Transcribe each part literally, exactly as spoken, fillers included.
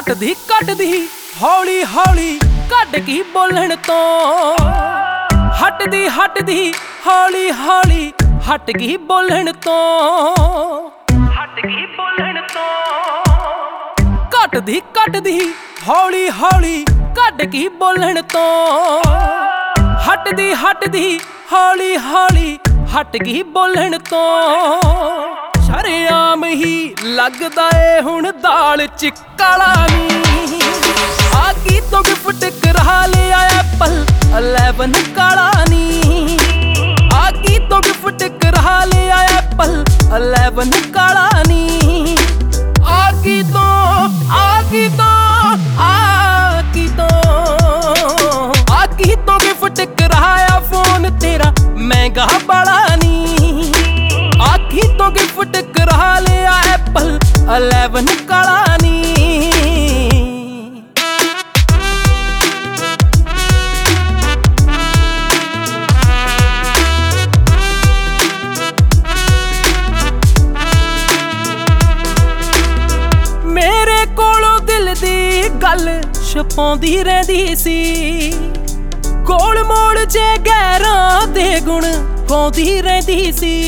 ਘਟਦੀ ਘਟਦੀ ਹੌਲੀ ਹੌਲੀ ਕੱਢ ਕੀ ਬੋਲਣ ਤੋਂ, ਹਟਦੀ ਹਟਦੀ ਹੌਲੀ ਹੌਲੀ ਹਟ ਗਈ ਬੋਲਣ ਤੋਂ, ਹਟ ਗਈ ਬੋਲਣ ਤੋਂ। ਘਟਦੀ ਘਟਦੀ ਹੌਲੀ ਹੌਲੀ ਕੱਢ ਕੀ ਬੋਲਣ ਤੋਂ, ਹਟਦੀ ਹਟਦੀ ਹੌਲੀ ਹੌਲੀ ਹਟ ਗਈ ਬੋਲਣ ਤੋਂ। ਸ਼ਰੇਆਮ ਹੀ ਲੱਗਦਾ ਏ ਹੁਣ ਦਾਲ ਚ ਕਾਲਾ ਨੀ, ਆ ਕੀ ਤੋਂ ਗਿਫਟ ਕਰਾ ਲਿਆ ਐਪਲ ਇਲੈਵਨ ਕਾਲਾ ਨੀ, ਆ ਕੀ ਤੋਂ ਗਿਫਟ ਕਰਾ ਲਿਆ ਐਪਲ ਇਲੈਵਨ ਕਾਲਾ ਨੀ। ਆ ਕੀ ਤੋਂ ਆ ਕੀ ਤੋਂ ਆ ਕੀ ਤੋਂ ਆ ਕੀ ਤੋਂ ਗਿਫਟ ਕਰਾਇਆ ਫੋਨ ਤੇਰਾ ਮਹਿੰਗਾ ਬੜਾ ਨੀ, ਆ ਕੀ ਤੋਂ ਗਿਫਟ ਕਰਾ ਲਿਆ ਐਪਲ ਇਲੈਵਨ ਕਾਲਾ ਨੀ। ਮੇਰੇ ਕੋਲੋਂ ਦਿਲ ਦੀ ਗੱਲ ਛਪਾਉਂਦੀ ਰਹਿੰਦੀ ਸੀ, ਕੋਲ ਮੋੜ ਚ ਗੈਰਾਂ ਦੇ ਗੁਣ ਗਾਉਂਦੀ ਰਹਿੰਦੀ ਸੀ।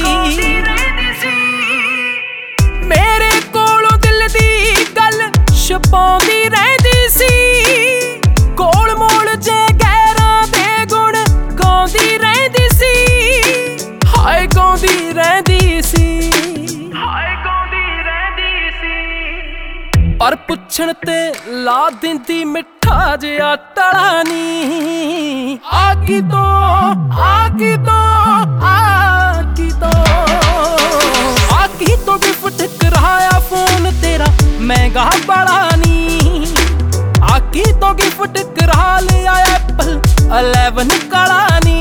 ਮੇਰੇ ਕੋਲੋਂ ਦਿਲ ਦੀ ਗੱਲ ਛਪਾਉਂਦੀ ਰਹਿੰਦੀ ਸੀ, ਕੋਲ ਮੋੜ ਚ ਗੈਰਾਂ ਦੇ ਗੁਣ ਗਾਉਂਦੀ ਰਹਿੰਦੀ ਸੀ। ਹਾਏ ਗਾਉਂਦੀ ਰਹਿੰਦੀ ਸੀ, ਹਾਏ ਗਾਉਂਦੀ ਰਹਿੰਦੀ ਸੀ। ਪਰ ਪੁੱਛਣ ਤੇ ਲਾ ਦਿੰਦੀ ਮਿੱਠਾ ਜਿਹਾ ਤਲਾ ਨੀ, ਆ ਕੀ ਤੋਂ ਆ ਕੀ ਤੋਂ ਆ ਕੀ ਤੋਂ ਆ ਕੀ ਤੋਂ ਗਿਫਟ ਕਰਾਇਆ ਫੋਨ ਤੇਰਾ ਮਹਿੰਗਾ ਬੜਾ ਨੀ, ਆ ਕੀ ਤੋਂ ਗਿਫਟ ਕਰਾ ਲਿਆ ਐਪਲ ਇਲੈਵਨ ਕਾਲਾ ਨੀ।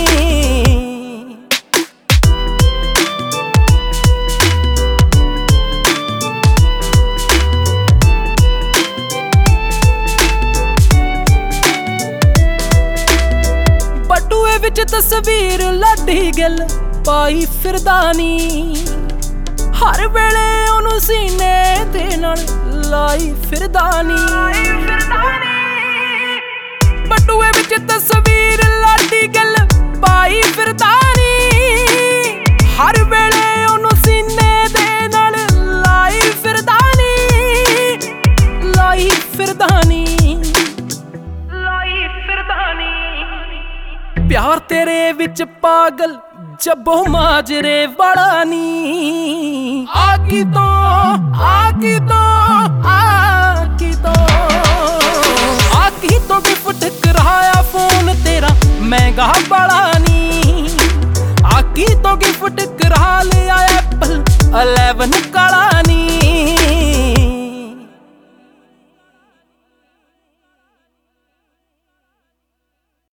ਬਟੂਏ ਵਿੱਚ ਤਸਵੀਰ ਲਾਡੀ ਗਿੱਲ ਪਾਈ ਫਿਰਦਾ ਨੀ, ਹਰ ਵੇਲੇ ਉਹਨੂੰ ਸੀਨੇ ਦੇ ਨਾਲ ਲਾਈ ਫਿਰਦਾ ਨੀ। ਬਟੂਏ ਵਿੱਚ ਤਸਵੀਰ ਲਾਡੀ ਗਿੱਲ ਪਾਈ ਫਿਰਦਾ ਨੀ, ਹਰ ਵੇਲੇ ਉਹਨੂੰ ਸੀਨੇ ਦੇ ਨਾਲ ਲਾਈ ਫਿਰਦਾ ਨੀ, ਲਾਈ ਫਿਰਦਾ ਨੀ, ਲਾਈ ਫਿਰਦਾ ਨੀ। ਪਿਆਰ ਤੇਰੇ ਵਿੱਚ ਪਾਗਲ ਜੱਬੋ ਮਾਜਰੇ ਵਾਲਾ ਨੀ, ਆ ਕੀ ਤੋਂ ਆ ਕੀ ਤੋਂ ਆ ਕੀ ਤੋਂ ਆ ਕੀ ਤੋਂ ਗਿਫਟ ਕਰਾਇਆ ਫੋਨ ਤੇਰਾ ਮਹਿੰਗਾ ਬੜਾ ਨੀ, ਆ ਕੀ ਤੋਂ ਗਿਫਟ ਕਰਾ ਲਿਆ ਐਪਲ ਇਲੈਵਨ ਕਾਲਾ